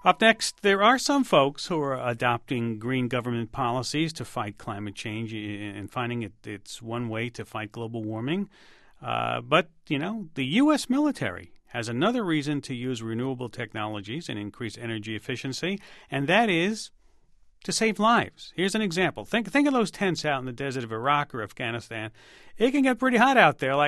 Up next, there are some folks who are adopting green government policies to fight climate change and finding it's one way to fight global warming. But the U.S. military has another reason to use renewable technologies and increase energy efficiency, and that is to save lives. Here's an example. Think of those tents out in the desert of Iraq or Afghanistan. It can get pretty hot out there,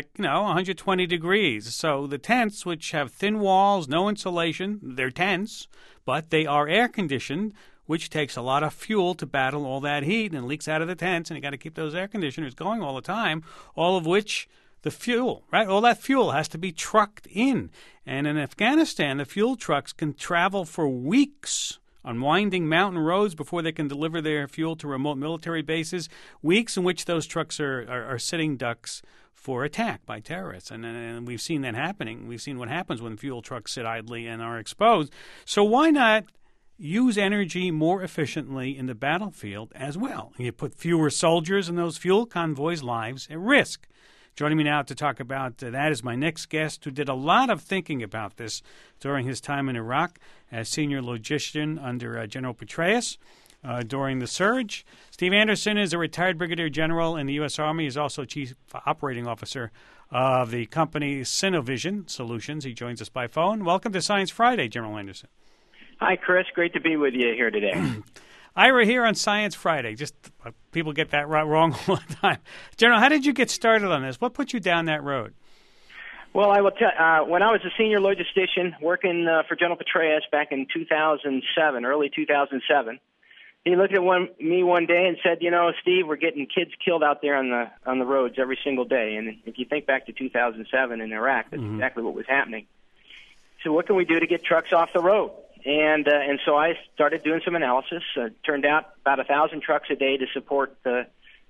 120 degrees. So the tents, which have thin walls, no insulation, they're tents, but they are air-conditioned, which takes a lot of fuel to battle all that heat and leaks out of the tents, and you got to keep those air conditioners going all the time, all of which the fuel, right? All that fuel has to be trucked in. And in Afghanistan, the fuel trucks can travel for weeks on winding mountain roads before they can deliver their fuel to remote military bases, weeks in which those trucks are sitting ducks for attack by terrorists. And we've seen that happening. We've seen what happens when fuel trucks sit idly and are exposed. So why not use energy more efficiently in the battlefield as well? You put fewer soldiers and those fuel convoys' lives at risk. Joining me now to talk about that is my next guest, who did a lot of thinking about this during his time in Iraq as senior logistician under General Petraeus during the surge. Steve Anderson is a retired brigadier general in the U.S. Army. He's also chief operating officer of the company Synovision Solutions. He joins us by phone. Welcome to Science Friday, General Anderson. Hi, Chris. Great to be with you here today. Ira here on Science Friday. Just people get that wrong all the time. General, how did you get started on this? What put you down that road? Well, I will tell. When I was a senior logistician working for General Petraeus back in 2007, early 2007, he looked at me one day and said, Steve, we're getting kids killed out there on the roads every single day. And if you think back to 2007 in Iraq, that's exactly what was happening. So what can we do to get trucks off the road? And so I started doing some analysis. Turned out about 1,000 trucks a day to support the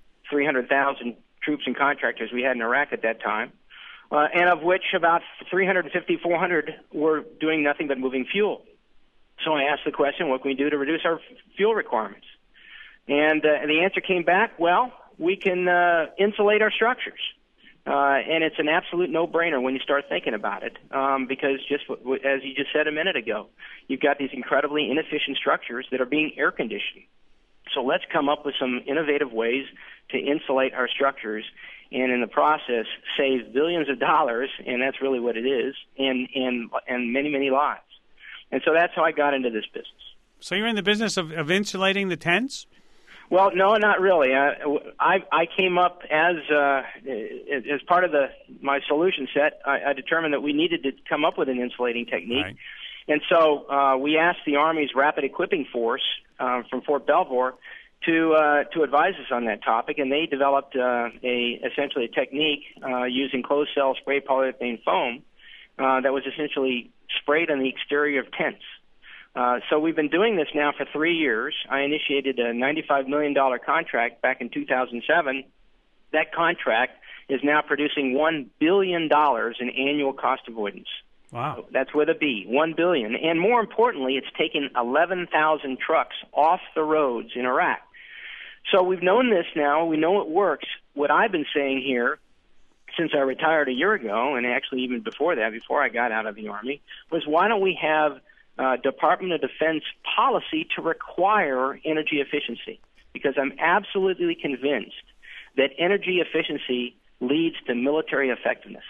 300,000 troops and contractors we had in Iraq at that time, and of which about 350, 400 were doing nothing but moving fuel. So I asked the question, what can we do to reduce our fuel requirements? And the answer came back, well, we can insulate our structures. And it's an absolute no-brainer when you start thinking about it, because just as you just said a minute ago, you've got these incredibly inefficient structures that are being air-conditioned. So let's come up with some innovative ways to insulate our structures and in the process save billions of dollars, and that's really what it is, and many, many lives. And so that's how I got into this business. So you're in the business of insulating the tents? Well, no, not really. I came up as part of my solution set. I determined that we needed to come up with an insulating technique, right. And so we asked the Army's Rapid Equipping Force from Fort Belvoir to advise us on that topic, and they developed essentially a technique using closed cell spray polyurethane foam that was essentially sprayed on the exterior of tents. So we've been doing this now for 3 years. I initiated a $95 million contract back in 2007. That contract is now producing $1 billion in annual cost avoidance. Wow. That's with a B, $1 billion. And more importantly, it's taken 11,000 trucks off the roads in Iraq. So we've known this now. We know it works. What I've been saying here since I retired a year ago, and actually even before that, before I got out of the Army, was why don't we have Department of Defense policy to require energy efficiency, because I'm absolutely convinced that energy efficiency leads to military effectiveness.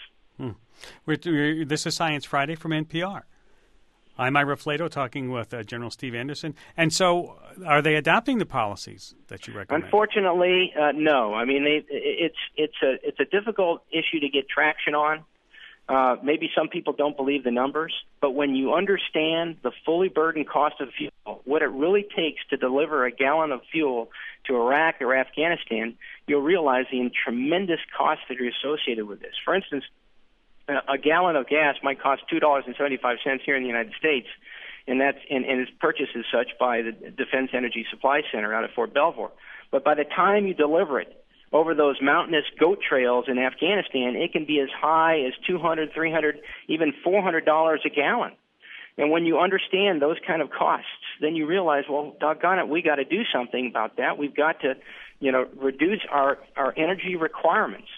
This is Science Friday from NPR. I'm Ira Flato talking with General Steve Anderson. And so are they adopting the policies that you recommend? Unfortunately, no. I mean, it's a difficult issue to get traction on. Maybe some people don't believe the numbers, but when you understand the fully burdened cost of fuel, what it really takes to deliver a gallon of fuel to Iraq or Afghanistan, you'll realize the tremendous costs that are associated with this. For instance, a gallon of gas might cost $2.75 here in the United States, and it's purchased as such by the Defense Energy Supply Center out of Fort Belvoir. But by the time you deliver it over those mountainous goat trails in Afghanistan, it can be as high as $200, $300, even $400 a gallon. And when you understand those kind of costs, then you realize, well, doggone it, we got to do something about that. We've got to, reduce our energy requirements.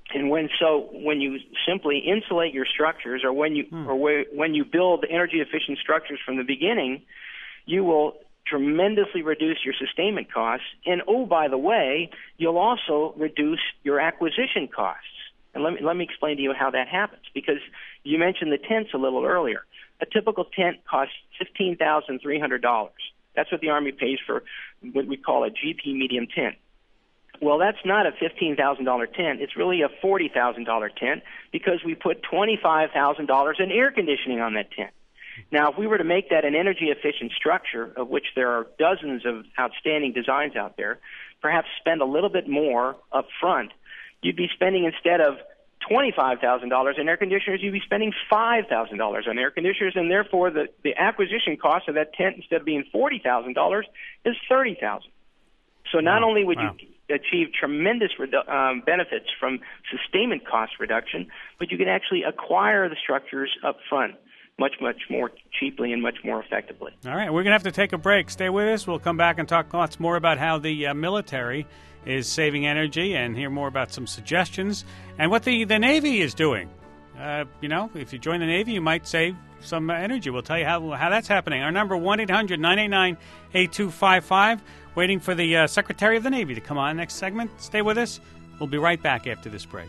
And when you simply insulate your structures, or when you build energy efficient structures from the beginning, you will tremendously reduce your sustainment costs. And oh, by the way, you'll also reduce your acquisition costs. And let me explain to you how that happens, because you mentioned the tents a little earlier. A typical tent costs $15,300. That's what the Army pays for what we call a GP medium tent. Well, that's not a $15,000 tent. It's really a $40,000 tent, because we put $25,000 in air conditioning on that tent. Now, if we were to make that an energy-efficient structure, of which there are dozens of outstanding designs out there, perhaps spend a little bit more up front, you'd be spending, instead of $25,000 in air conditioners, you'd be spending $5,000 on air conditioners, and therefore the acquisition cost of that tent, instead of being $40,000, is $30,000. So not only would you achieve tremendous benefits from sustainment cost reduction, but you can actually acquire the structures up front much, much more cheaply and much more effectively. All right, we're going to have to take a break. Stay with us. We'll come back and talk lots more about how the military is saving energy, and hear more about some suggestions and what the Navy is doing. If you join the Navy, you might save some energy. We'll tell you how that's happening. Our number, 1-800-989-8255. Waiting for the Secretary of the Navy to come on next segment. Stay with us. We'll be right back after this break.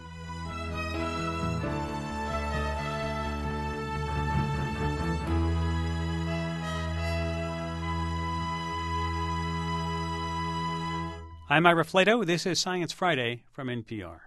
I'm Ira Flato. This is Science Friday from NPR.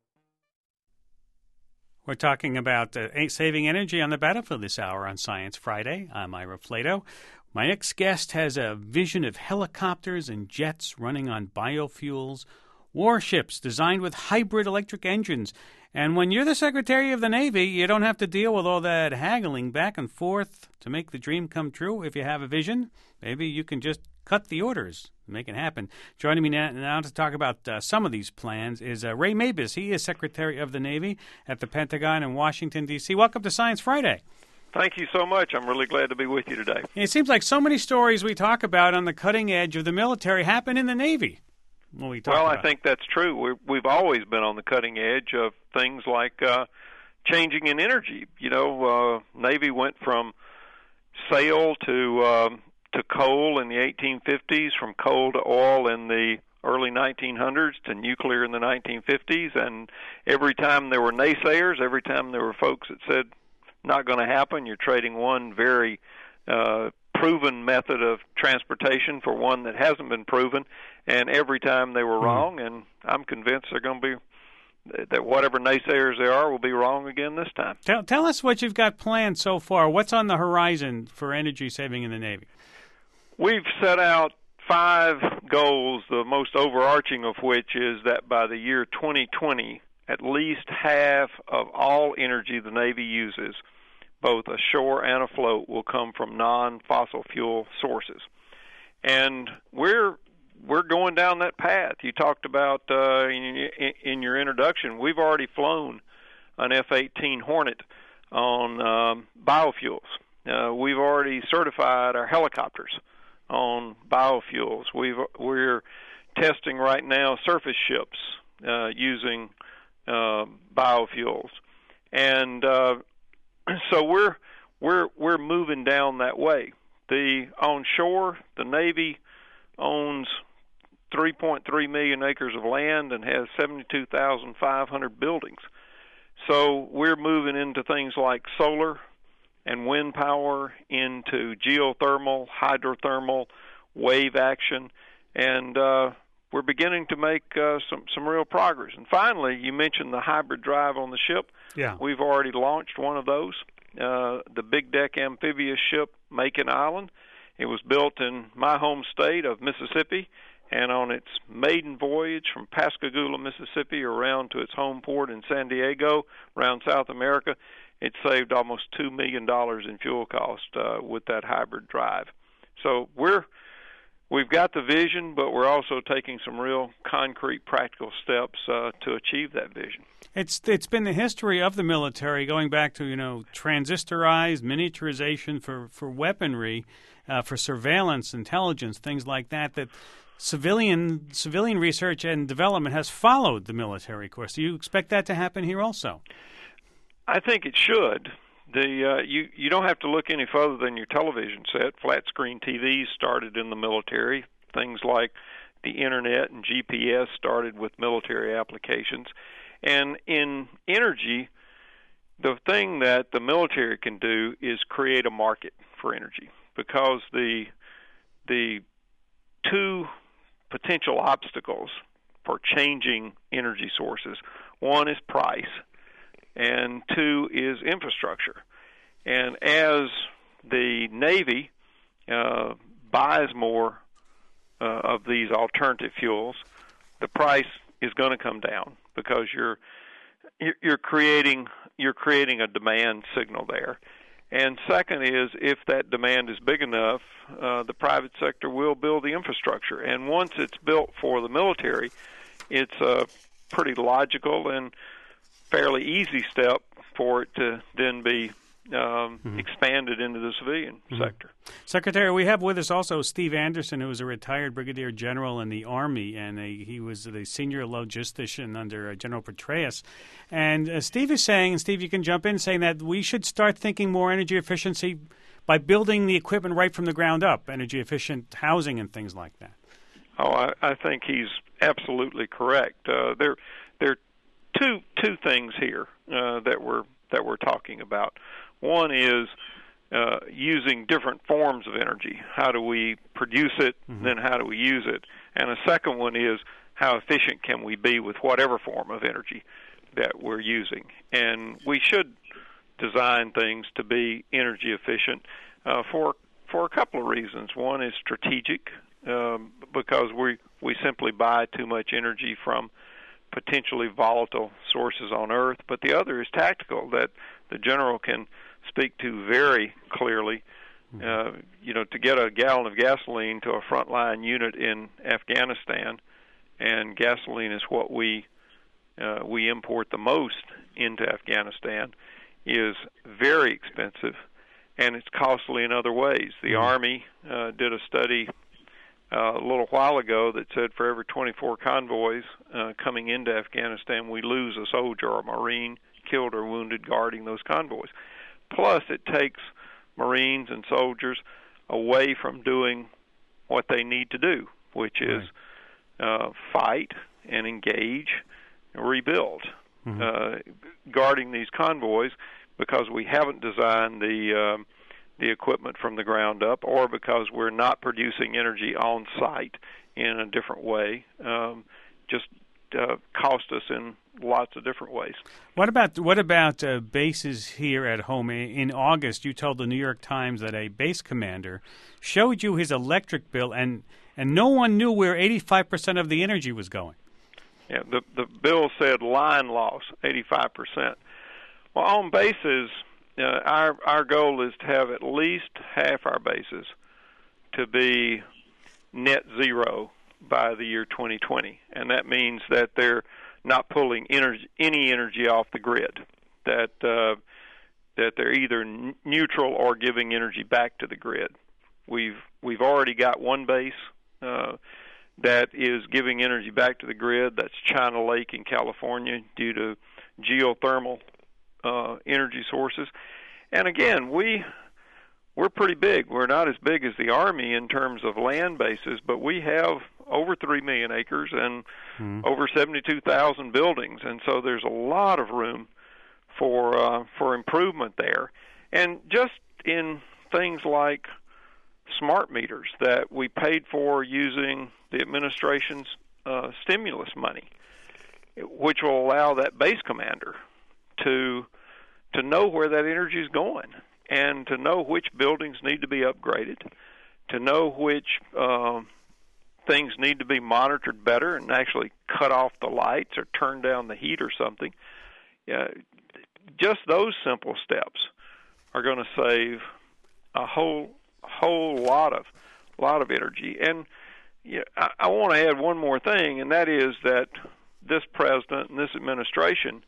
We're talking about saving energy on the battlefield this hour on Science Friday. I'm Ira Flato. My next guest has a vision of helicopters and jets running on biofuels, warships designed with hybrid electric engines. And when you're the Secretary of the Navy, you don't have to deal with all that haggling back and forth to make the dream come true. If you have a vision, maybe you can just cut the orders and make it happen. Joining me now to talk about some of these plans is Ray Mabus. He is Secretary of the Navy at the Pentagon in Washington, D.C. Welcome to Science Friday. Thank you so much. I'm really glad to be with you today. It seems like so many stories we talk about on the cutting edge of the military happen in the Navy. I think that's true. We've always been on the cutting edge of things like changing in energy. Navy went from sail to coal in the 1850s, from coal to oil in the early 1900s, to nuclear in the 1950s. And every time there were naysayers, every time there were folks that said, not going to happen, you're trading one very proven method of transportation for one that hasn't been proven. And every time they were wrong, and I'm convinced they're going to be, that whatever naysayers they are will be wrong again this time. Tell us what you've got planned so far. What's on the horizon for energy saving in the Navy? We've set out 5 goals, the most overarching of which is that by the year 2020, at least half of all energy the Navy uses, both ashore and afloat, will come from non-fossil fuel sources. And we're going down that path. You talked about in your introduction, we've already flown an F-18 Hornet on biofuels. We've already certified our helicopters on biofuels. We're testing right now surface ships using biofuels, and so we're moving down that way. On shore, the Navy owns 3.3 million acres of land and has 72,500 buildings. So we're moving into things like solar and wind power, into geothermal, hydrothermal, wave action, and we're beginning to make some real progress. And finally, you mentioned the hybrid drive on the ship. Yeah. We've already launched one of those, the big deck amphibious ship Macon Island. It was built in my home state of Mississippi, and on its maiden voyage from Pascagoula, Mississippi, around to its home port in San Diego, around South America, it saved almost $2 million in fuel cost with that hybrid drive. So we've got the vision, but we're also taking some real concrete, practical steps to achieve that vision. It's been the history of the military, going back to transistorized miniaturization for weaponry, for surveillance, intelligence, things like that. That civilian research and development has followed the military course. Do you expect that to happen here also? I think it should. You don't have to look any further than your television set. Flat screen TVs started in the military. Things like the internet and GPS started with military applications. And in energy, the thing that the military can do is create a market for energy, because the two potential obstacles for changing energy sources, one is price, and two is infrastructure. And as the Navy buys more of these alternative fuels, the price is going to come down, because you're creating a demand signal there. And second is, if that demand is big enough, the private sector will build the infrastructure. And once it's built for the military, it's a pretty logical and fairly easy step for it to then be expanded into the civilian sector. Secretary, we have with us also Steve Anderson, who is a retired brigadier general in the Army, and he was the senior logistician under General Petraeus. And Steve is saying, and Steve, you can jump in, saying that we should start thinking more energy efficiency by building the equipment right from the ground up, energy efficient housing and things like that. Oh, I think he's absolutely correct. There are two things here that we're talking about. One is using different forms of energy. How do we produce it, then how do we use it? And a second one is, how efficient can we be with whatever form of energy that we're using? And we should design things to be energy efficient for a couple of reasons. One is strategic, because we simply buy too much energy from potentially volatile sources on Earth. But the other is tactical, that the general can speak to very clearly. To get a gallon of gasoline to a frontline unit in Afghanistan, and gasoline is what we import the most into Afghanistan, is very expensive, and it's costly in other ways. The Army did a study a little while ago that said for every 24 convoys coming into Afghanistan, we lose a soldier or a Marine killed or wounded guarding those convoys. Plus, it takes Marines and soldiers away from doing what they need to do, which is fight and engage and rebuild. Guarding these convoys, because we haven't designed the equipment from the ground up, or because we're not producing energy on site in a different way, just cost us in lots of different ways. What about bases here at home? In August, you told the New York Times that a base commander showed you his electric bill, and no one knew where 85% of the energy was going. Yeah, the bill said line loss, 85%. Well, on bases, our goal is to have at least half our bases to be net zero by the year 2020, and that means that they're not pulling any energy off the grid, that they're either neutral or giving energy back to the grid. We've already got one base that is giving energy back to the grid. That's China Lake in California, due to geothermal energy sources. And again, we're pretty big. We're not as big as the Army in terms of land bases, but we have over 3 million acres and over 72,000 buildings, and so there's a lot of room for improvement there. And just in things like smart meters that we paid for using the administration's stimulus money, which will allow that base commander to know where that energy is going, and to know which buildings need to be upgraded, to know which things need to be monitored better and actually cut off the lights or turn down the heat or something. Just those simple steps are going to save a whole lot of energy. And I want to add one more thing, and that is that this president and this administration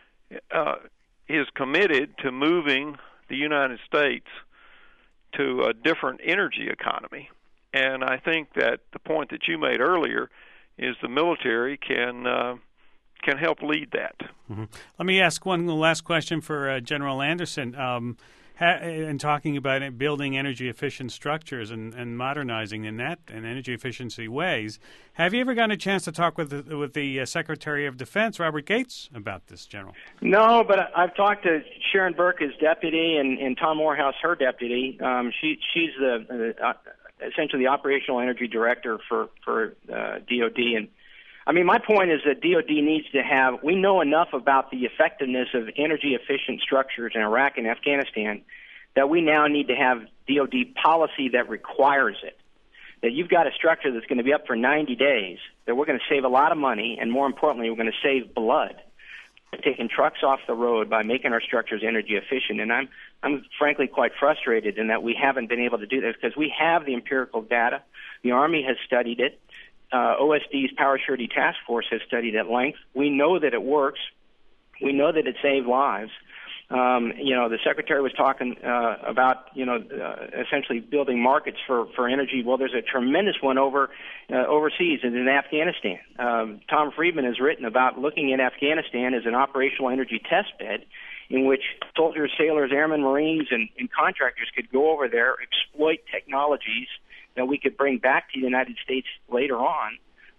is committed to moving the United States to a different energy economy. And I think that the point that you made earlier is the military can help lead that. Mm-hmm. Let me ask one last question for General Anderson. In talking about building energy-efficient structures and modernizing in energy efficiency ways, have you ever gotten a chance to talk with the Secretary of Defense, Robert Gates, about this, General? No, but I've talked to Sharon Burke, his deputy, and Tom Morehouse, her deputy. She's essentially the operational energy director for DOD, and I mean, my point is that DOD needs to have, we know enough about the effectiveness of energy-efficient structures in Iraq and Afghanistan that we now need to have DOD policy that requires it. That you've got a structure that's going to be up for 90 days, that we're going to save a lot of money, and more importantly, we're going to save blood by taking trucks off the road by making our structures energy efficient. And I'm frankly quite frustrated in that we haven't been able to do this because we have the empirical data. The Army has studied it. OSD's Power Surety Task Force has studied at length. We know that it works. We know that it saved lives. The Secretary was talking about, essentially building markets for energy. Well, there's a tremendous one overseas and in Afghanistan. Tom Friedman has written about looking at Afghanistan as an operational energy test bed in which soldiers, sailors, airmen, Marines, and contractors could go over there, exploit technologies that we could bring back to the United States later on,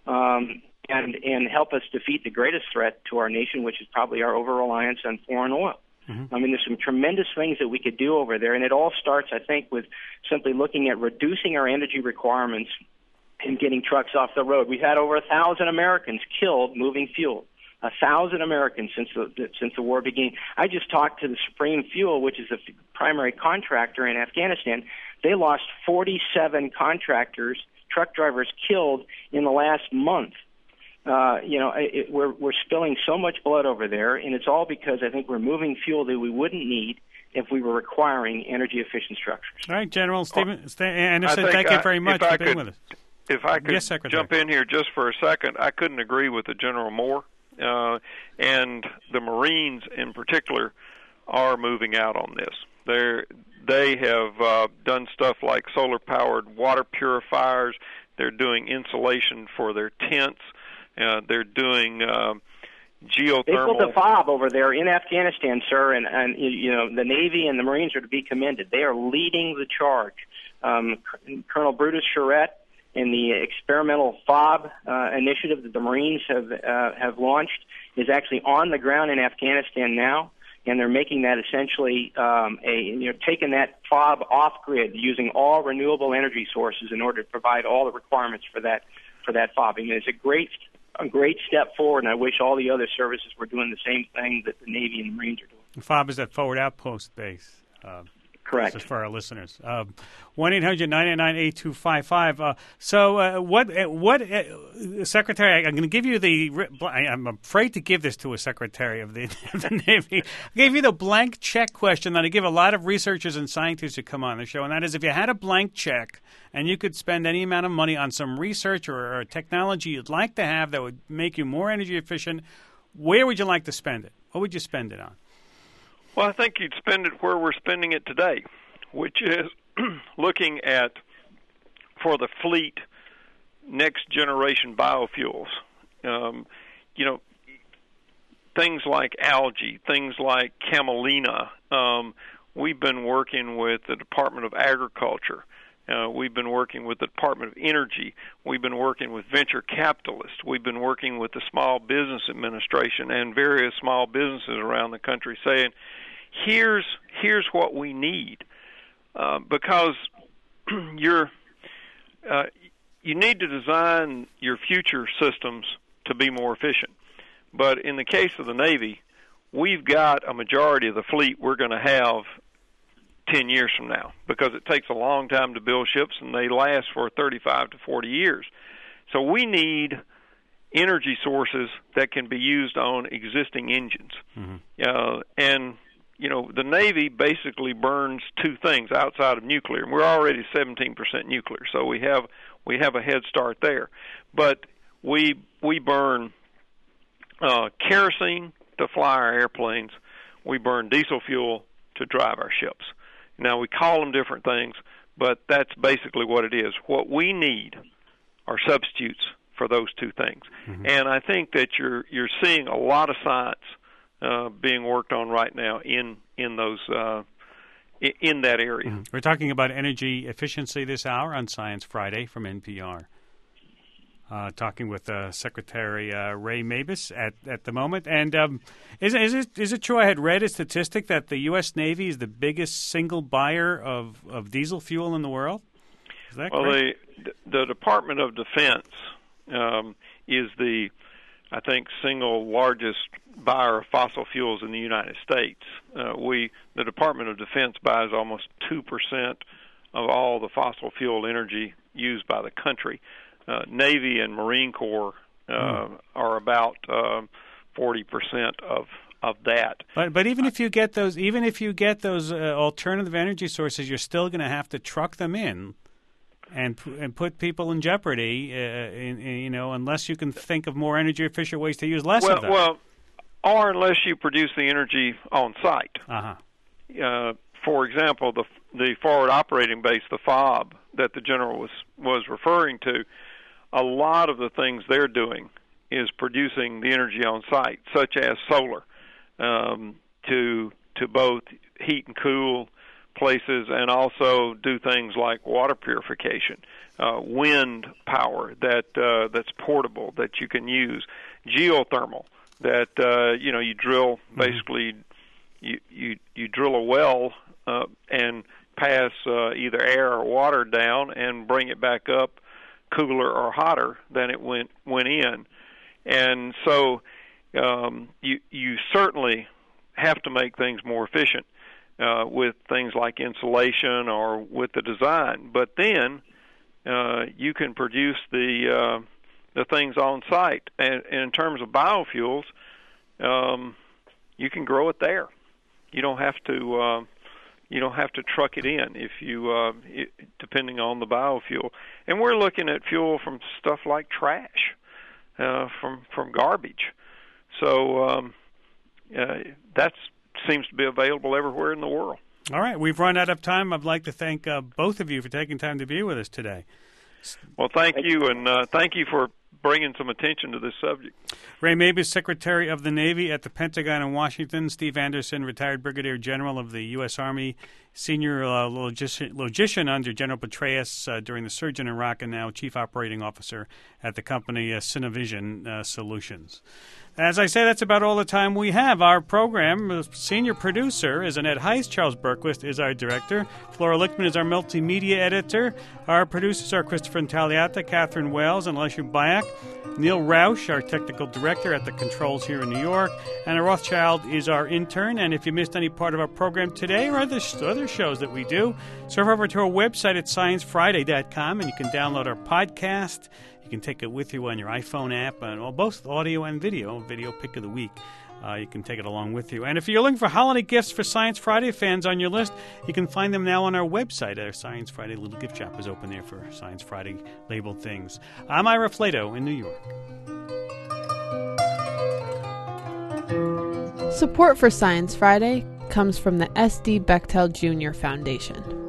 and help us defeat the greatest threat to our nation, which is probably our over-reliance on foreign oil. Mm-hmm. I mean, there's some tremendous things that we could do over there, and it all starts, I think, with simply looking at reducing our energy requirements and getting trucks off the road. We've had over 1,000 Americans killed moving fuel. 1,000 Americans since the war began. I just talked to the Supreme Fuel, which is the primary contractor in Afghanistan. They lost 47 contractors, truck drivers killed in the last month. We're spilling so much blood over there, and it's all because I think we're moving fuel that we wouldn't need if we were requiring energy-efficient structures. All right, General Anderson, thank you very much for being with us. If I could jump in here just for a second, I couldn't agree with the General more. And the Marines in particular are moving out on this. They have done stuff like solar-powered water purifiers. They're doing insulation for their tents. They're doing geothermal. They built a FOB over there in Afghanistan, sir, and the Navy and the Marines are to be commended. They are leading the charge. Colonel Brutus Charette and the experimental FOB initiative that the Marines have launched is actually on the ground in Afghanistan now, and they're making that essentially taking that FOB off grid, using all renewable energy sources in order to provide all the requirements for that FOB. I mean, it's a great step forward, and I wish all the other services were doing the same thing that the Navy and the Marines are doing. FOB is that forward outpost base. Correct. Just for our listeners. 1-800-999-8255. Secretary, I'm going to give you I'm afraid to give this to a Secretary of the Navy. I gave you the blank check question that I give a lot of researchers and scientists who come on the show, and that is if you had a blank check and you could spend any amount of money on some research or technology you'd like to have that would make you more energy efficient, where would you like to spend it? What would you spend it on? Well, I think you'd spend it where we're spending it today, which is looking at, for the fleet, next-generation biofuels. Things like algae, things like camelina. We've been working with the Department of Agriculture. We've been working with the Department of Energy. We've been working with venture capitalists. We've been working with the Small Business Administration and various small businesses around the country saying, here's what we need. Because you need to design your future systems to be more efficient. But in the case of the Navy, we've got a majority of the fleet we're going to have 10 years from now, because it takes a long time to build ships and they last for 35 to 40 years. So we need energy sources that can be used on existing engines. Mm-hmm. The Navy basically burns two things outside of nuclear. We're already 17% nuclear, so we have a head start there. But we burn kerosene to fly our airplanes. We burn diesel fuel to drive our ships. Now, we call them different things, but that's basically what it is. What we need are substitutes for those two things. Mm-hmm. And I think that you're seeing a lot of science being worked on right now in those in that area. Mm-hmm. We're talking about energy efficiency this hour on Science Friday from NPR. Talking with Secretary Ray Mabus at the moment. And is it true? I had read a statistic that the U.S. Navy is the biggest single buyer of diesel fuel in the world. Is that correct? The Department of Defense is the, I think, single largest buyer of fossil fuels in the United States. The Department of Defense buys almost 2% of all the fossil fuel energy used by the country. Navy and Marine Corps are about 40% of that. But even if you get those, alternative energy sources, you're still going to have to truck them in, and put people in jeopardy. Unless you can think of more energy efficient ways to use less of them. Well, or unless you produce the energy on site. Uh-huh. For example, the forward operating base, the FOB, that the general was referring to, a lot of the things they're doing is producing the energy on site, such as solar, to both heat and cool places, and also do things like water purification, wind power that's portable that you can use, geothermal that you drill basically. You drill a well and pass either air or water down and bring it back up cooler or hotter than it went in. And so you certainly have to make things more efficient with things like insulation or with the design. But then you can produce the things on site. And in terms of biofuels, you can grow it there. You don't have to truck it in if you depending on the biofuel. And we're looking at fuel from stuff like trash, from garbage. So that seems to be available everywhere in the world. All right, we've run out of time. I'd like to thank both of you for taking time to be with us today. Well, thank you, and thank you for bringing some attention to this subject. Ray Mabus, Secretary of the Navy at the Pentagon in Washington. Steve Anderson, retired Brigadier General of the U.S. Army, senior logician under General Petraeus during the surge in Iraq, and now Chief Operating Officer at the company Cinevision Solutions. As I say, that's about all the time we have. Our program, senior producer is Annette Heist. Charles Berquist is our director. Flora Lichtman is our multimedia editor. Our producers are Christopher Intagliata, Catherine Wells, and Elisha Bayak. Neil Roush, our technical director at the controls here in New York. Anna Rothschild is our intern. And if you missed any part of our program today or other shows that we do, surf over to our website at sciencefriday.com, and you can download our podcast. You can take it with you on your iPhone app, and both audio and video pick of the week. You can take it along with you. And if you're looking for holiday gifts for Science Friday fans on your list, you can find them now on our website. Our Science Friday little gift shop is open there for Science Friday labeled things. I'm Ira Flato in New York. Support for Science Friday comes from the S.D. Bechtel Jr. Foundation.